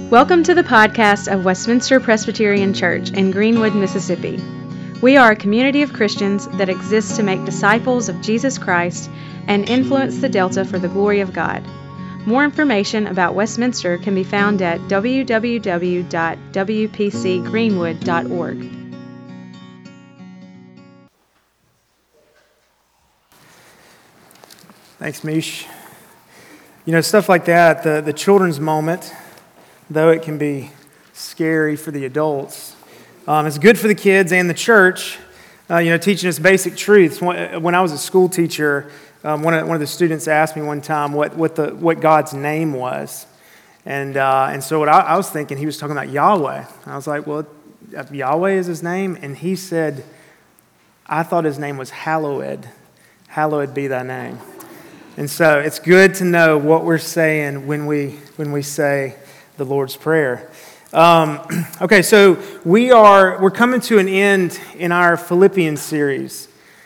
Welcome to the podcast of Westminster Presbyterian Church in Greenwood, Mississippi. We are a community of Christians that exists to make disciples of Jesus Christ and influence the Delta for the glory of God. More information about Westminster can be found at www.wpcgreenwood.org. Thanks, Mish. You know, stuff like that, the children's moment, though it can be scary for the adults, it's good for the kids and the church, teaching us basic truths. When I was a school teacher, one of the students asked me one time what God's name was. And so what I was thinking, he was talking about Yahweh. I was like, well, Yahweh is his name? And he said, I thought his name was hallowed. Hallowed be thy name. And so it's good to know what we're saying when we say the Lord's Prayer. Okay, so we're coming to an end in our Philippians series.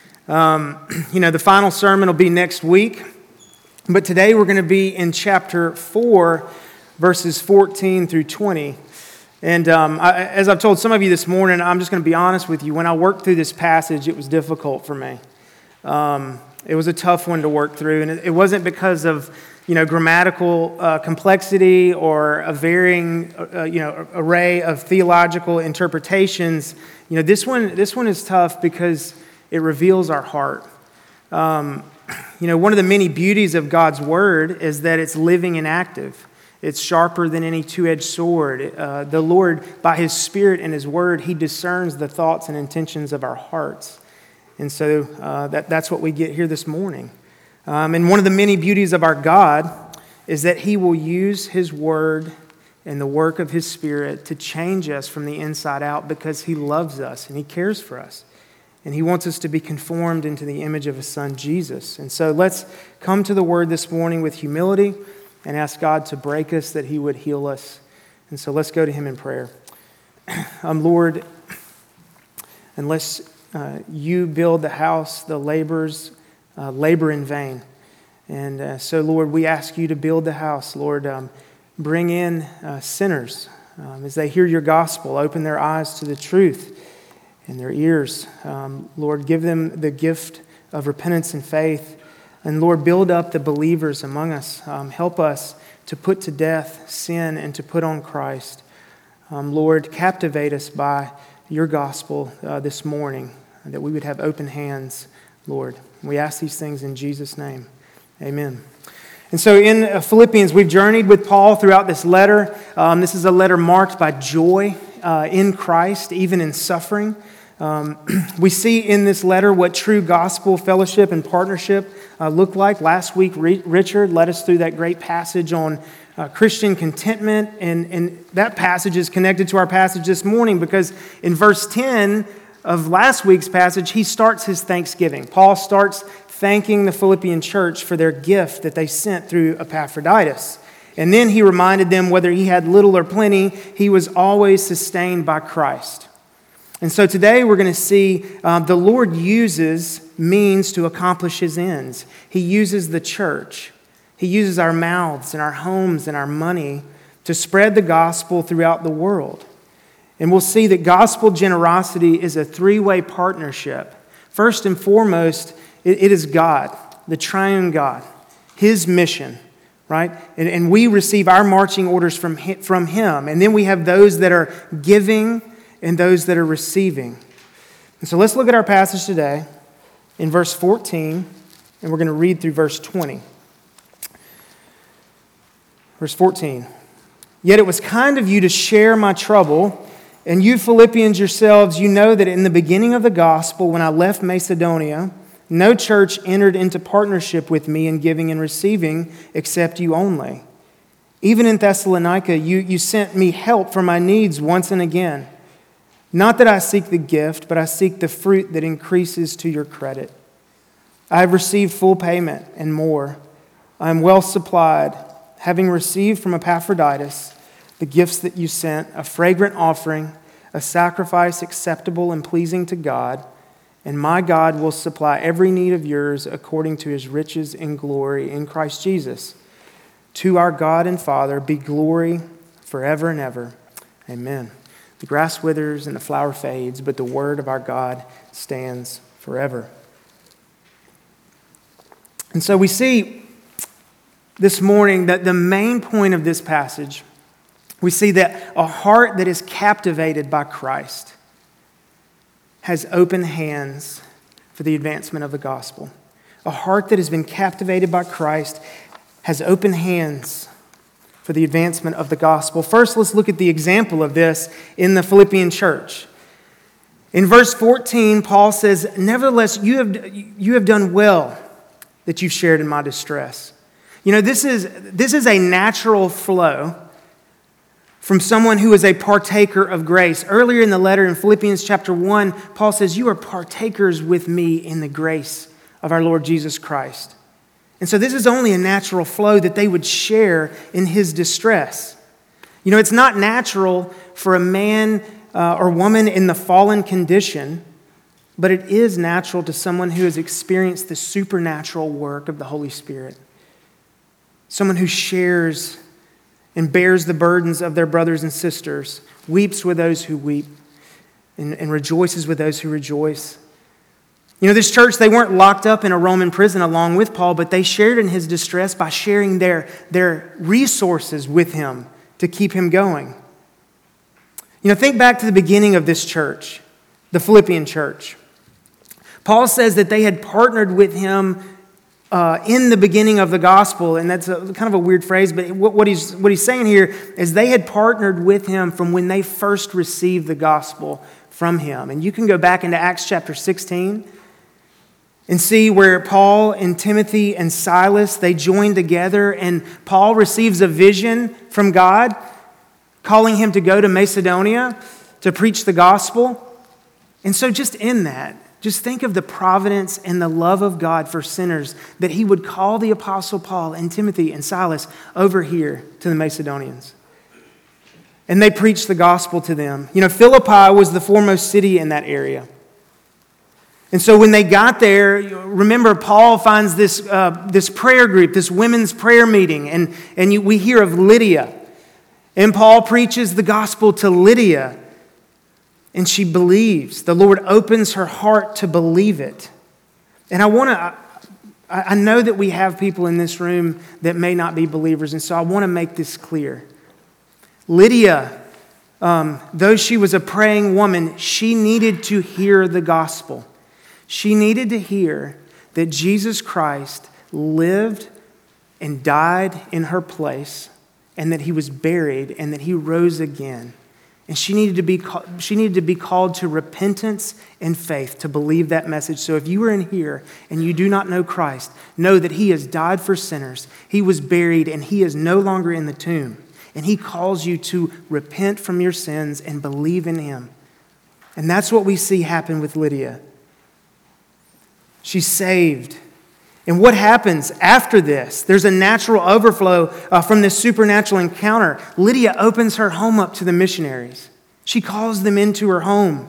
The final sermon will be next week, but today we're going to be in chapter 4, verses 14 through 20. And as I've told some of you this morning, I'm just going to be honest with you. When I worked through this passage, it was difficult for me. It was a tough one to work through, and it wasn't because of grammatical complexity or a varying array of theological interpretations. This one is tough because it reveals our heart. One of the many beauties of God's Word is that it's living and active. It's sharper than any two-edged sword. The Lord, by His Spirit and His Word, He discerns the thoughts and intentions of our hearts. And so that's what we get here this morning. And one of the many beauties of our God is that He will use His Word and the work of His Spirit to change us from the inside out because He loves us and He cares for us. And He wants us to be conformed into the image of His Son, Jesus. And so let's come to the Word this morning with humility and ask God to break us, that He would heal us. And so let's go to Him in prayer. Lord, unless You build the house, the laborers labor in vain. And so, Lord, we ask You to build the house. Lord, bring in sinners as they hear Your gospel. Open their eyes to the truth and their ears. Lord, give them the gift of repentance and faith. And Lord, build up the believers among us. Help us to put to death sin and to put on Christ. Lord, captivate us by Your gospel this morning, that we would have open hands, Lord. We ask these things in Jesus' name. Amen. And so in Philippians, we've journeyed with Paul throughout this letter. This is a letter marked by joy in Christ, even in suffering. We see in this letter what true gospel fellowship and partnership look like. Last week, Richard led us through that great passage on Christian contentment, and that passage is connected to our passage this morning because in verse 10 of last week's passage, he starts his thanksgiving. Paul starts thanking the Philippian church for their gift that they sent through Epaphroditus. And then he reminded them whether he had little or plenty, he was always sustained by Christ. And so today we're going to see the Lord uses means to accomplish His ends. He uses the church. He uses our mouths and our homes and our money to spread the gospel throughout the world. And we'll see that gospel generosity is a three-way partnership. First and foremost, it is God, the triune God, His mission, right? And we receive our marching orders from Him. And then we have those that are giving and those that are receiving. And so let's look at our passage today in verse 14, and we're going to read through verse 20. Verse 14. Yet it was kind of you to share my trouble. And you Philippians yourselves, you know that in the beginning of the gospel, when I left Macedonia, no church entered into partnership with me in giving and receiving except you only. Even in Thessalonica, you sent me help for my needs once and again. Not that I seek the gift, but I seek the fruit that increases to your credit. I have received full payment and more. I am well supplied, having received from Epaphroditus the gifts that you sent, a fragrant offering, a sacrifice acceptable and pleasing to God, and my God will supply every need of yours according to His riches in glory in Christ Jesus. To our God and Father be glory forever and ever. Amen. The grass withers and the flower fades, but the word of our God stands forever. And so we see this morning that the main point of this passage, we see that a heart that is captivated by Christ has open hands for the advancement of the gospel. A heart that has been captivated by Christ has open hands for the advancement of the gospel. First, let's look at the example of this in the Philippian church. In verse 14, Paul says, "Nevertheless, you have done well that you've shared in my distress." You know, this is a natural flow from someone who is a partaker of grace. Earlier in the letter in Philippians chapter 1, Paul says, "You are partakers with me in the grace of our Lord Jesus Christ." And so this is only a natural flow that they would share in his distress. You know, it's not natural for a man or woman in the fallen condition, but it is natural to someone who has experienced the supernatural work of the Holy Spirit. Someone who shares and bears the burdens of their brothers and sisters, weeps with those who weep, and rejoices with those who rejoice. You know, this church, they weren't locked up in a Roman prison along with Paul, but they shared in his distress by sharing their resources with him to keep him going. You know, think back to the beginning of this church, the Philippian church. Paul says that they had partnered with him in the beginning of the gospel, and that's kind of a weird phrase, but what he's saying here is they had partnered with him from when they first received the gospel from him. And you can go back into Acts chapter 16 and see where Paul and Timothy and Silas, they joined together, and Paul receives a vision from God calling him to go to Macedonia to preach the gospel. And so just in that, just think of the providence and the love of God for sinners, that he would call the Apostle Paul and Timothy and Silas over here to the Macedonians. And they preached the gospel to them. You know, Philippi was the foremost city in that area. And so when they got there, remember Paul finds this prayer group, this women's prayer meeting, and we hear of Lydia. And Paul preaches the gospel to Lydia, and she believes. The Lord opens her heart to believe it. And I know that we have people in this room that may not be believers, and so I want to make this clear. Lydia, though she was a praying woman, she needed to hear the gospel. She needed to hear that Jesus Christ lived and died in her place, and that he was buried, and that he rose again. And she needed to be called to repentance and faith to believe that message. So if you are in here and you do not know Christ, know that he has died for sinners. He was buried, and he is no longer in the tomb. And he calls you to repent from your sins and believe in him. And that's what we see happen with Lydia. She's saved. And what happens after this? There's a natural overflow from this supernatural encounter. Lydia opens her home up to the missionaries. She calls them into her home.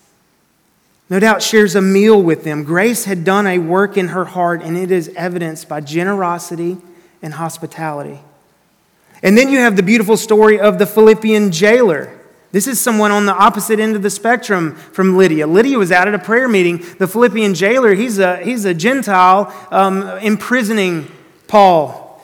No doubt shares a meal with them. Grace had done a work in her heart, and it is evidenced by generosity and hospitality. And then you have the beautiful story of the Philippian jailer. This is someone on the opposite end of the spectrum from Lydia. Lydia was out at a prayer meeting. The Philippian jailer, he's a Gentile imprisoning Paul.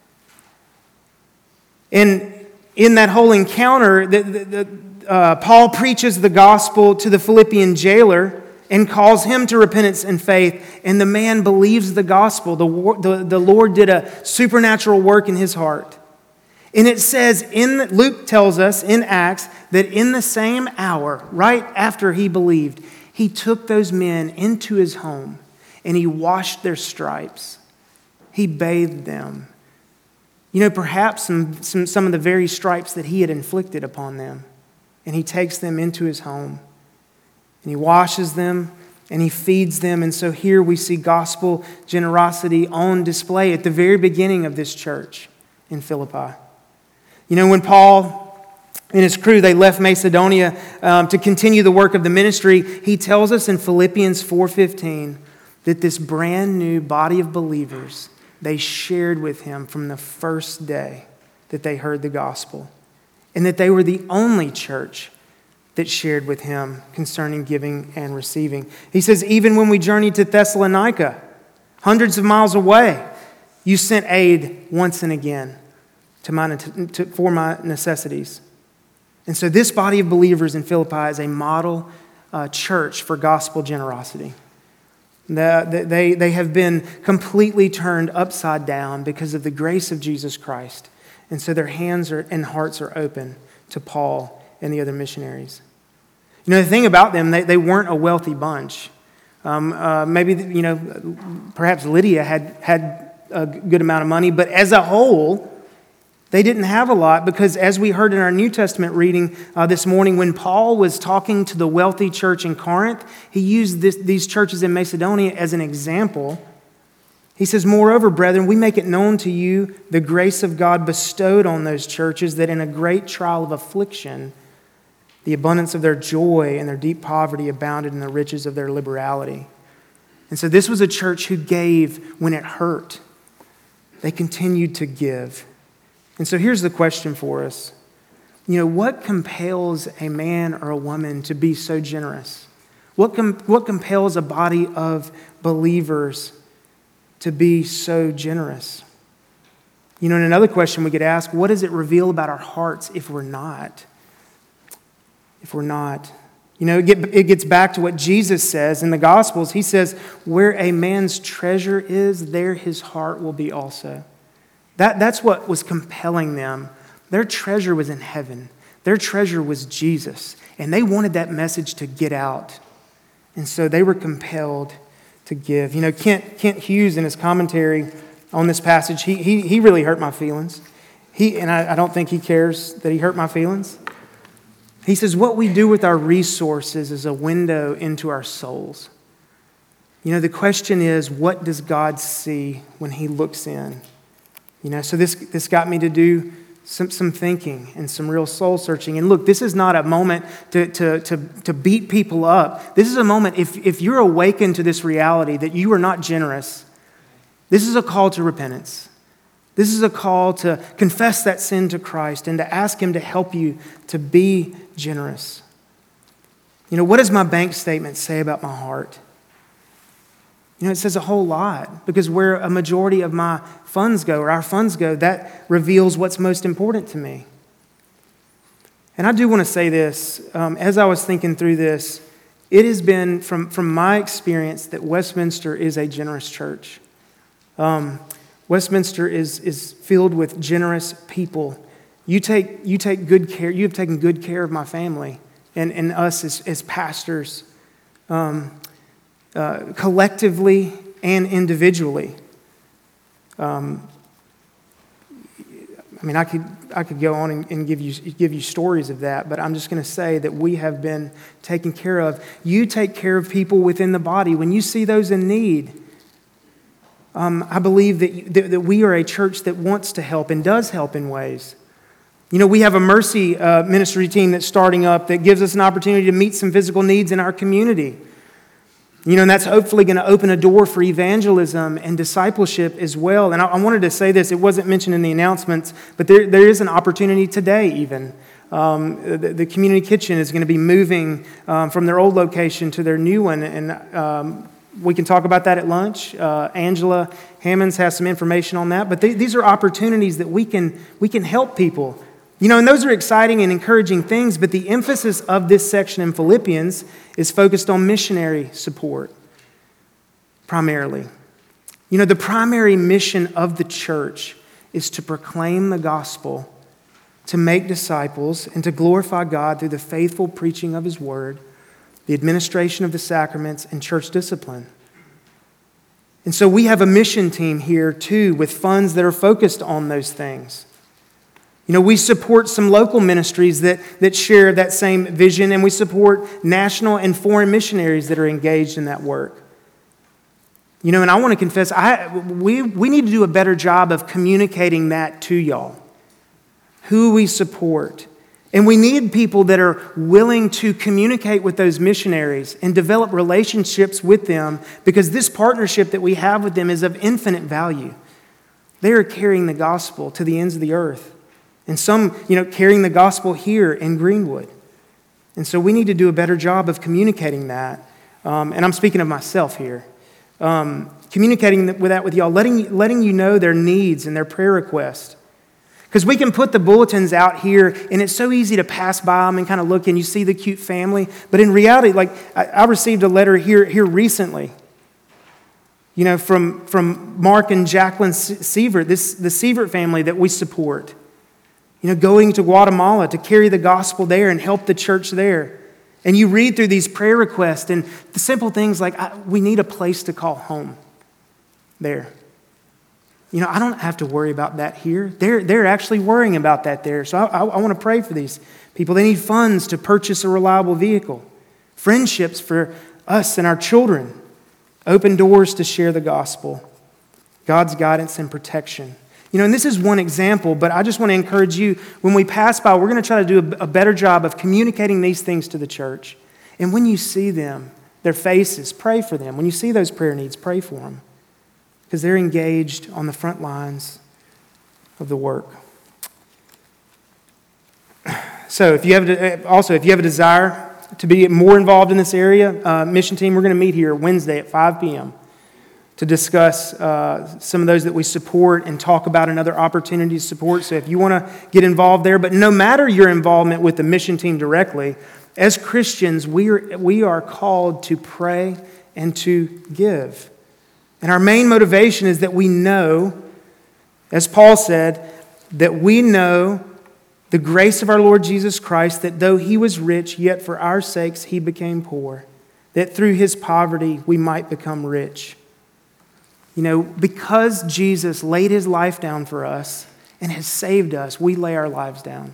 And in that whole encounter, Paul preaches the gospel to the Philippian jailer and calls him to repentance and faith. And the man believes the gospel. The Lord did a supernatural work in his heart. And it says, Luke tells us in Acts that in the same hour, right after he believed, he took those men into his home and he washed their stripes. He bathed them. You know, perhaps some of the very stripes that he had inflicted upon them. And he takes them into his home and he washes them and he feeds them. And so here we see gospel generosity on display at the very beginning of this church in Philippi. You know, when Paul and his crew, they left Macedonia to continue the work of the ministry, he tells us in Philippians 4:15 that this brand new body of believers, they shared with him from the first day that they heard the gospel. and that they were the only church that shared with him concerning giving and receiving. He says, even when we journeyed to Thessalonica, hundreds of miles away, you sent aid once and again for my necessities. And so this body of believers in Philippi is a model church for gospel generosity. They have been completely turned upside down because of the grace of Jesus Christ. And so their hands and hearts are open to Paul and the other missionaries. You know, the thing about them, they weren't a wealthy bunch. Maybe, perhaps Lydia had a good amount of money, but as a whole, they didn't have a lot because, as we heard in our New Testament reading this morning, when Paul was talking to the wealthy church in Corinth, he used these churches in Macedonia as an example. He says, moreover, brethren, we make it known to you the grace of God bestowed on those churches, that in a great trial of affliction, the abundance of their joy and their deep poverty abounded in the riches of their liberality. And so this was a church who gave when it hurt. They continued to give. And so here's the question for us. What compels a man or a woman to be so generous? What compels a body of believers to be so generous? And another question we could ask, what does it reveal about our hearts if we're not? If we're not. It gets back to what Jesus says in the Gospels. He says, where a man's treasure is, there his heart will be also. That's what was compelling them. Their treasure was in heaven. Their treasure was Jesus. And they wanted that message to get out. And so they were compelled to give. Kent Hughes, in his commentary on this passage, he really hurt my feelings. I don't think he cares that he hurt my feelings. He says, what we do with our resources is a window into our souls. The question is, what does God see when he looks in? So this got me to do some thinking and some real soul searching. And look, this is not a moment to beat people up. This is a moment, if you're awakened to this reality that you are not generous, this is a call to repentance. This is a call to confess that sin to Christ and to ask him to help you to be generous. What does my bank statement say about my heart? It says a whole lot, because where a majority of my funds go, or our funds go, that reveals what's most important to me. And I do want to say this, as I was thinking through this, it has been, from my experience, that Westminster is a generous church. Westminster is filled with generous people. You take good care. You have taken good care of my family and us as pastors. Collectively and individually. I could go on and give you stories of that, but I'm just going to say that we have been taken care of. You take care of people within the body. When you see those in need, I believe that we are a church that wants to help and does help in ways. We have a mercy ministry team that's starting up that gives us an opportunity to meet some physical needs in our community. And that's hopefully going to open a door for evangelism and discipleship as well. And I wanted to say this, it wasn't mentioned in the announcements, but there is an opportunity today even. The community kitchen is going to be moving from their old location to their new one. And we can talk about that at lunch. Angela Hammonds has some information on that. But these are opportunities that we can help people. And those are exciting and encouraging things, but the emphasis of this section in Philippians is focused on missionary support, primarily. The primary mission of the church is to proclaim the gospel, to make disciples, and to glorify God through the faithful preaching of his word, the administration of the sacraments, and church discipline. And so we have a mission team here, too, with funds that are focused on those things. We support some local ministries that share that same vision, and we support national and foreign missionaries that are engaged in that work. And I want to confess, we need to do a better job of communicating that to y'all, who we support. And we need people that are willing to communicate with those missionaries and develop relationships with them, because this partnership that we have with them is of infinite value. They are carrying the gospel to the ends of the earth. and some, carrying the gospel here in Greenwood. And so we need to do a better job of communicating that. And I'm speaking of myself here. Communicating with y'all, letting you know their needs and their prayer requests. Because we can put the bulletins out here, and it's so easy to pass by them and kind of look, and you see the cute family. But in reality, like I received a letter here recently, from Mark and Jacqueline Sievert, the Sievert family that we support. Going to Guatemala to carry the gospel there and help the church there. And you read through these prayer requests, and the simple things like, we need a place to call home there. I don't have to worry about that here. They're actually worrying about that there. So I want to pray for these people. They need funds to purchase a reliable vehicle, friendships for us and our children, open doors to share the gospel, God's guidance and protection. And this is one example, but I just want to encourage you, when we pass by, we're going to try to do a better job of communicating these things to the church. And when you see them, their faces, pray for them. When you see those prayer needs, pray for them. Because they're engaged on the front lines of the work. So if you have a desire to be more involved in this area, mission team, we're going to meet here Wednesday at 5 p.m. to discuss some of those that we support and talk about another opportunity to support. So if you want to get involved there, but no matter your involvement with the mission team directly, as Christians, we are called to pray and to give. And our main motivation is that we know, as Paul said, that we know the grace of our Lord Jesus Christ, that though he was rich, yet for our sakes he became poor, that through his poverty we might become rich. Because Jesus laid his life down for us and has saved us, we lay our lives down.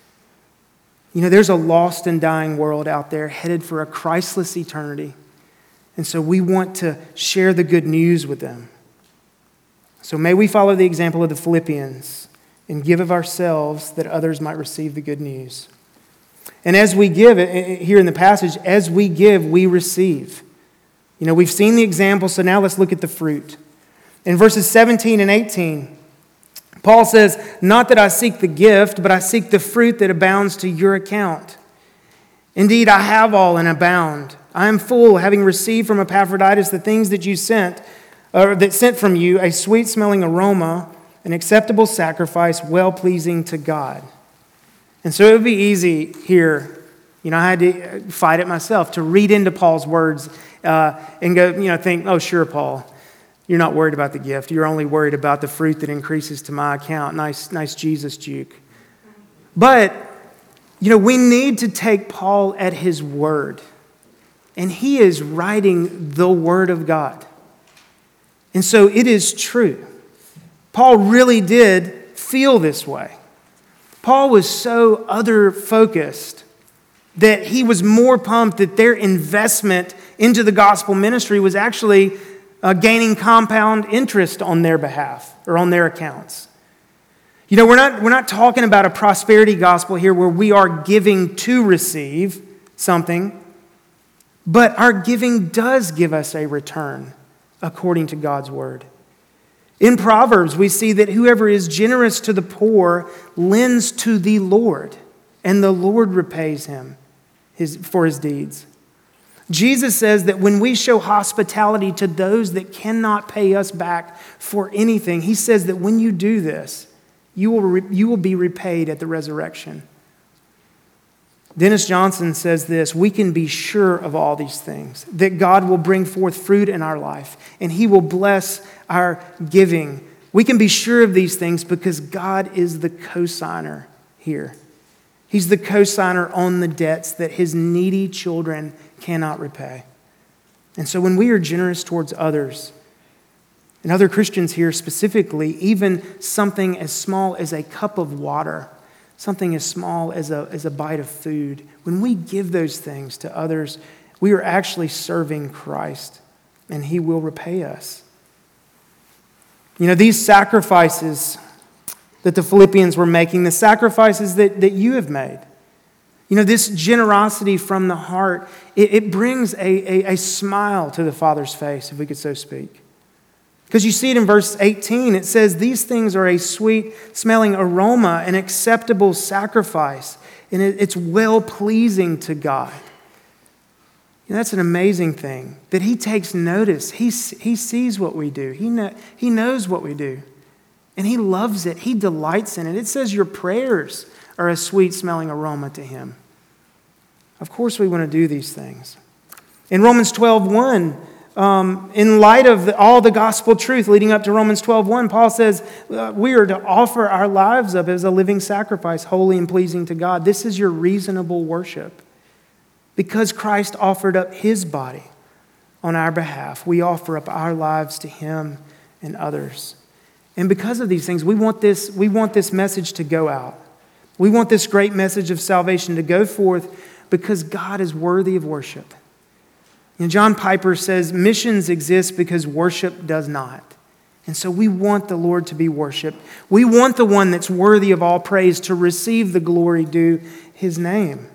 There's a lost and dying world out there headed for a Christless eternity. And so we want to share the good news with them. So may we follow the example of the Philippians and give of ourselves that others might receive the good news. And as we give, here in the passage, as we give, we receive. We've seen the example, so now let's look at the fruit. In verses 17 and 18, Paul says, "Not that I seek the gift, but I seek the fruit that abounds to your account. Indeed, I have all and abound. I am full, having received from Epaphroditus the things that you sent, or that sent from you, a sweet-smelling aroma, an acceptable sacrifice, well-pleasing to God." And so it would be easy here, I had to fight it myself, to read into Paul's words and go, think, oh, sure, Paul, you're not worried about the gift. You're only worried about the fruit that increases to my account. Nice Jesus juke. But, we need to take Paul at his word. And he is writing the Word of God. And so it is true. Paul really did feel this way. Paul was so other-focused that he was more pumped that their investment into the gospel ministry was actually gaining compound interest on their behalf or on their accounts. We're not talking about a prosperity gospel here where we are giving to receive something. But our giving does give us a return according to God's word. In Proverbs, we see that whoever is generous to the poor lends to the Lord, and the Lord repays him for his deeds. Jesus says that when we show hospitality to those that cannot pay us back for anything, he says that when you do this, you will be repaid at the resurrection. Dennis Johnson says this: we can be sure of all these things, that God will bring forth fruit in our life, and he will bless our giving. We can be sure of these things because God is the cosigner here. He's the cosigner on the debts that his needy children cannot repay. And so when we are generous towards others, and other Christians here specifically, even something as small as a cup of water, something as small as a bite of food, when we give those things to others, we are actually serving Christ, and he will repay us. These sacrifices that the Philippians were making, the sacrifices that you have made, this generosity from the heart, it brings a smile to the Father's face, if we could so speak. Because you see it in verse 18. It says, these things are a sweet-smelling aroma, an acceptable sacrifice, and it's well-pleasing to God. You know, that's an amazing thing, that He takes notice. He sees what we do. He knows what we do. And He loves it. He delights in it. It says your prayers are a sweet-smelling aroma to Him. Of course we want to do these things. In Romans 12:1, in light of all the gospel truth leading up to Romans 12:1, Paul says we are to offer our lives up as a living sacrifice, holy and pleasing to God. This is your reasonable worship. Because Christ offered up His body on our behalf, we offer up our lives to Him and others. And because of these things, we want this message to go out. We want this great message of salvation to go forth because God is worthy of worship. And John Piper says, missions exist because worship does not. And so we want the Lord to be worshiped. We want the one that's worthy of all praise to receive the glory due His name.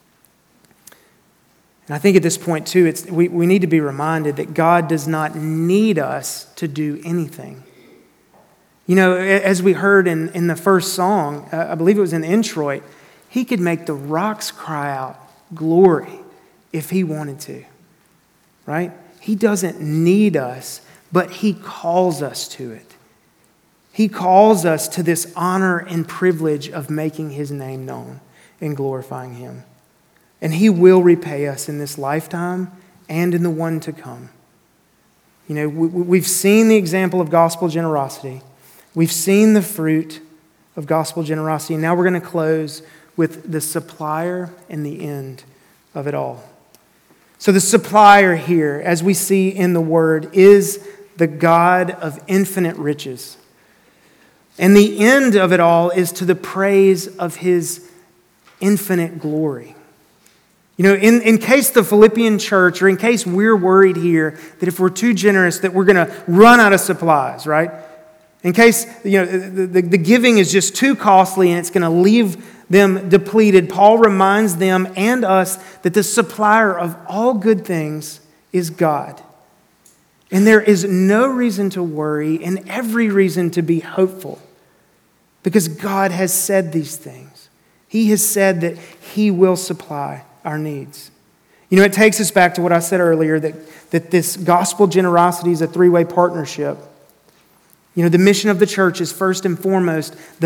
And I think at this point too, we need to be reminded that God does not need us to do anything. You know, as we heard in the first song, I believe it was in the introit, He could make the rocks cry out glory if He wanted to, right? He doesn't need us, but He calls us to it. He calls us to this honor and privilege of making His name known and glorifying Him. And He will repay us in this lifetime and in the one to come. You know, we've seen the example of gospel generosity. We've seen the fruit of gospel generosity. And now we're going to close with the supplier and the end of it all. So the supplier here, as we see in the Word, is the God of infinite riches. And the end of it all is to the praise of His infinite glory. You know, in case the Philippian church, or in case we're worried here that if we're too generous that we're going to run out of supplies, right? In case, you know, the giving is just too costly and it's going to leave them depleted, Paul reminds them and us that the supplier of all good things is God. And there is no reason to worry and every reason to be hopeful because God has said these things. He has said that He will supply our needs. You know, it takes us back to what I said earlier, that this gospel generosity is a three-way partnership. You know, the mission of the church is first and foremost the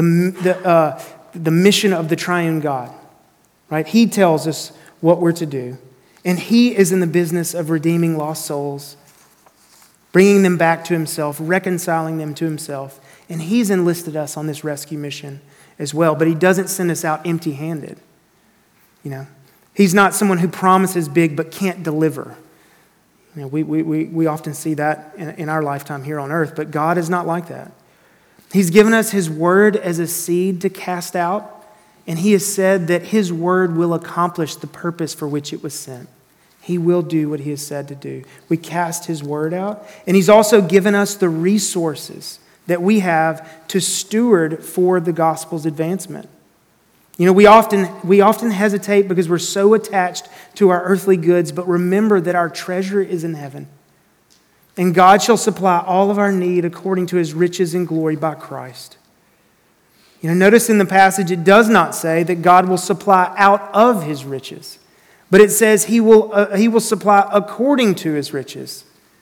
mission of the triune God, right? He tells us what we're to do. And He is in the business of redeeming lost souls, bringing them back to Himself, reconciling them to Himself. And He's enlisted us on this rescue mission as well. But He doesn't send us out empty-handed. You know, He's not someone who promises big but can't deliver. You know, we often see that in our lifetime here on earth, but God is not like that. He's given us His word as a seed to cast out, and He has said that His word will accomplish the purpose for which it was sent. He will do what He has said to do. We cast His word out, and He's also given us the resources that we have to steward for the gospel's advancement. You know, we often hesitate because we're so attached to our earthly goods, but remember that our treasure is in heaven. And God shall supply all of our need according to His riches and glory by Christ. You know, notice in the passage it does not say that God will supply out of His riches, but it says He will supply according to His riches.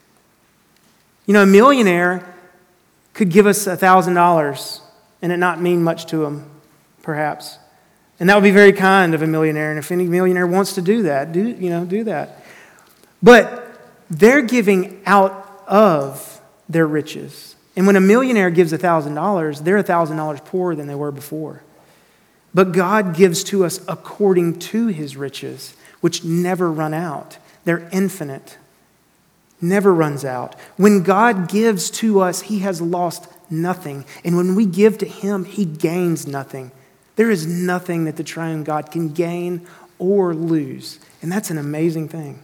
You know, a millionaire could give us $1,000 and it not mean much to him, perhaps. And that would be very kind of a millionaire. And if any millionaire wants to do that, do that. But they're giving out of their riches. And when a millionaire gives $1,000, they're $1,000 poorer than they were before. But God gives to us according to His riches, which never run out. They're infinite. Never runs out. When God gives to us, He has lost nothing. And when we give to Him, He gains nothing. There is nothing that the triune God can gain or lose. And that's an amazing thing.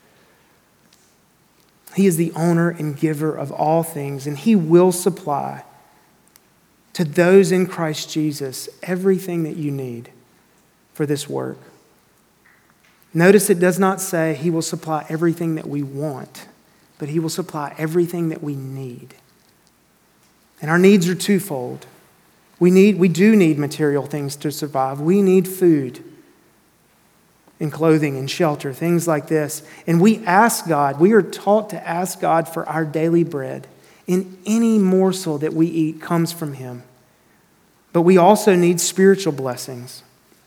He is the owner and giver of all things, and He will supply to those in Christ Jesus everything that you need for this work. Notice it does not say He will supply everything that we want, but He will supply everything that we need. And our needs are twofold. We do need material things to survive. We need food and clothing and shelter, things like this. And we ask God, we are taught to ask God for our daily bread. And any morsel that we eat comes from Him. But we also need spiritual blessings.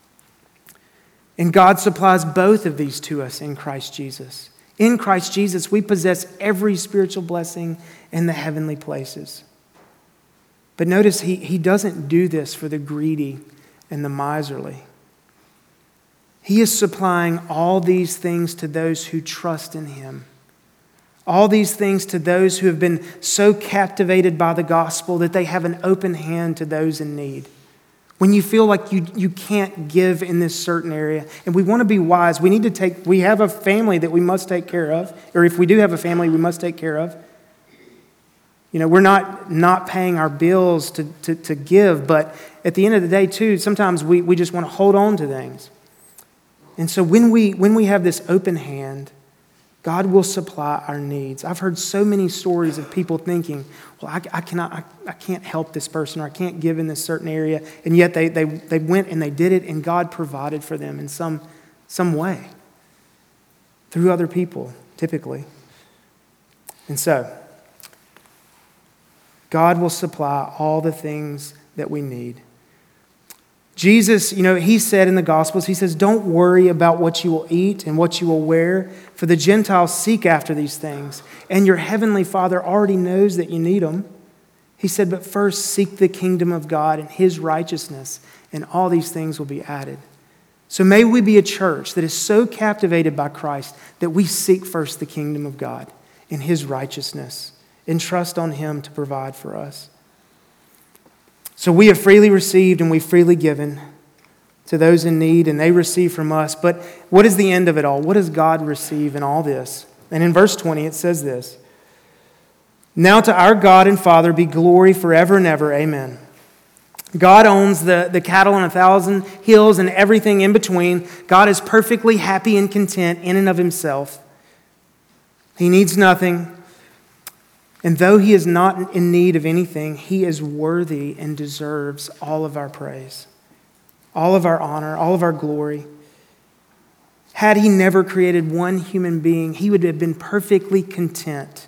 And God supplies both of these to us in Christ Jesus. In Christ Jesus, we possess every spiritual blessing in the heavenly places. But notice he doesn't do this for the greedy and the miserly. He is supplying all these things to those who trust in Him. All these things to those who have been so captivated by the gospel that they have an open hand to those in need. When you feel like you can't give in this certain area, and we want to be wise, we have a family that we must take care of, or if we do have a family, we must take care of. We're not paying our bills to give, but at the end of the day, too, sometimes we just want to hold on to things. And so when we have this open hand, God will supply our needs. I've heard so many stories of people thinking, well, I can't help this person, or I can't give in this certain area, and yet they went and they did it, and God provided for them in some way through other people, typically. And so, God will supply all the things that we need. Jesus, He said in the Gospels, He says, don't worry about what you will eat and what you will wear, for the Gentiles seek after these things, and your heavenly Father already knows that you need them. He said, but first seek the kingdom of God and His righteousness, and all these things will be added. So may we be a church that is so captivated by Christ that we seek first the kingdom of God and His righteousness, and trust on Him to provide for us. So we have freely received and we've freely given to those in need, and they receive from us. But what is the end of it all? What does God receive in all this? And in verse 20 it says this: now to our God and Father be glory forever and ever. Amen. God owns the cattle on 1,000 hills and everything in between. God is perfectly happy and content in and of Himself. He needs nothing. And though He is not in need of anything, He is worthy and deserves all of our praise, all of our honor, all of our glory. Had He never created one human being, He would have been perfectly content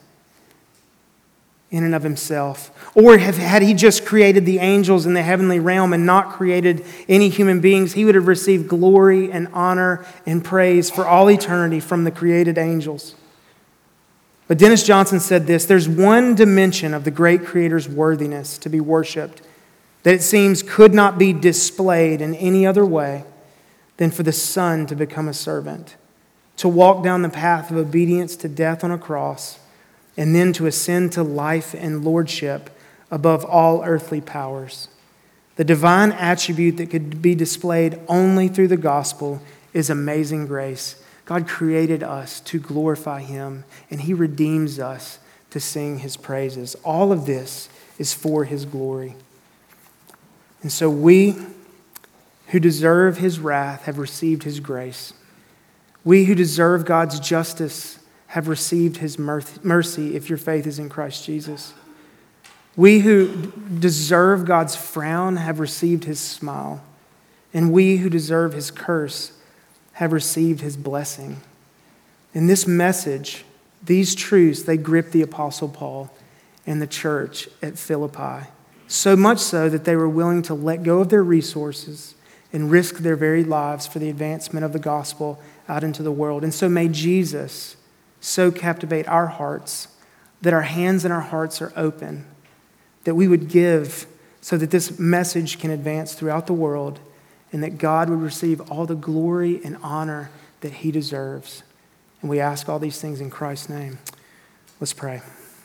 in and of Himself. Or had He just created the angels in the heavenly realm and not created any human beings, He would have received glory and honor and praise for all eternity from the created angels. But Dennis Johnson said this: there's one dimension of the great Creator's worthiness to be worshipped that it seems could not be displayed in any other way than for the Son to become a servant, to walk down the path of obedience to death on a cross, and then to ascend to life and lordship above all earthly powers. The divine attribute that could be displayed only through the gospel is amazing grace. God created us to glorify Him, and He redeems us to sing His praises. All of this is for His glory. And so we who deserve His wrath have received His grace. We who deserve God's justice have received His mercy if your faith is in Christ Jesus. We who deserve God's frown have received His smile. And we who deserve His curse have received His blessing. In this message, these truths, they gripped the Apostle Paul and the church at Philippi. So much so that they were willing to let go of their resources and risk their very lives for the advancement of the gospel out into the world. And so may Jesus so captivate our hearts that our hands and our hearts are open, that we would give so that this message can advance throughout the world, and that God would receive all the glory and honor that He deserves. And we ask all these things in Christ's name. Let's pray.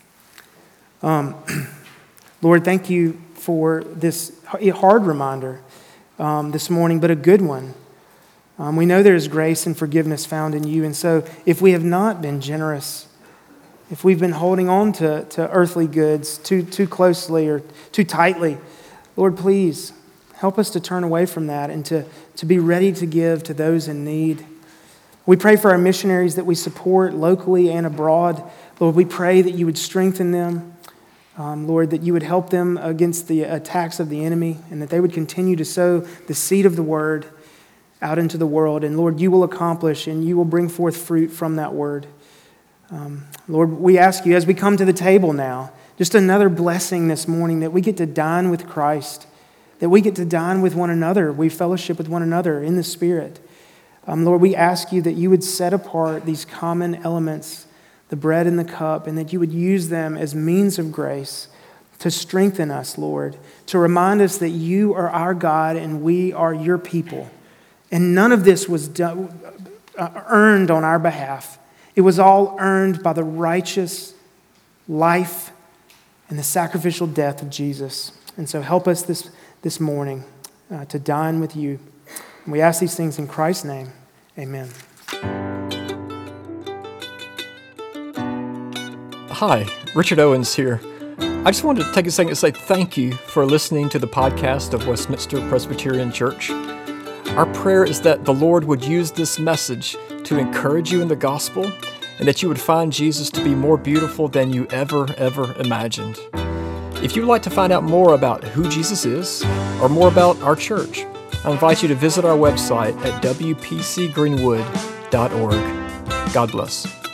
Lord, thank You for this hard reminder this morning, but a good one. We know there is grace and forgiveness found in You, and so if we have not been generous, if we've been holding on to earthly goods too closely or too tightly, Lord, please help us to turn away from that and to be ready to give to those in need. We pray for our missionaries that we support locally and abroad. Lord, we pray that You would strengthen them. Lord, that you would help them against the attacks of the enemy and that they would continue to sow the seed of the word out into the world. And Lord, you will accomplish and you will bring forth fruit from that word. Lord, we ask you as we come to the table now, just another blessing this morning that we get to dine with Christ, that we get to dine with one another. We fellowship with one another in the Spirit. Lord, we ask you that you would set apart these common elements, the bread and the cup, and that you would use them as means of grace to strengthen us, Lord, to remind us that you are our God and we are your people. And none of this was earned on our behalf. It was all earned by the righteous life and the sacrificial death of Jesus. And so help us this morning to dine with you. And we ask these things in Christ's name. Amen. Hi, Richard Owens here. I just wanted to take a second to say thank you for listening to the podcast of Westminster Presbyterian Church. Our prayer is that the Lord would use this message to encourage you in the gospel and that you would find Jesus to be more beautiful than you ever imagined. If you'd like to find out more about who Jesus is or more about our church, I invite you to visit our website at wpcgreenwood.org. God bless.